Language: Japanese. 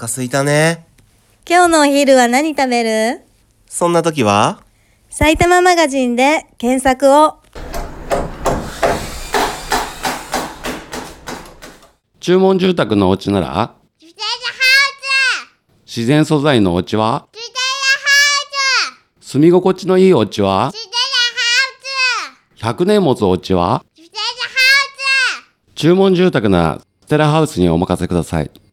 空いたね。 今日のお昼は何食べる？ そんな時は埼玉マガジンで検索を。 注文住宅のお家なら自然素材のお家は住み心地のいいお家は100年持つお家は注文住宅ならステラハウスにお任せください。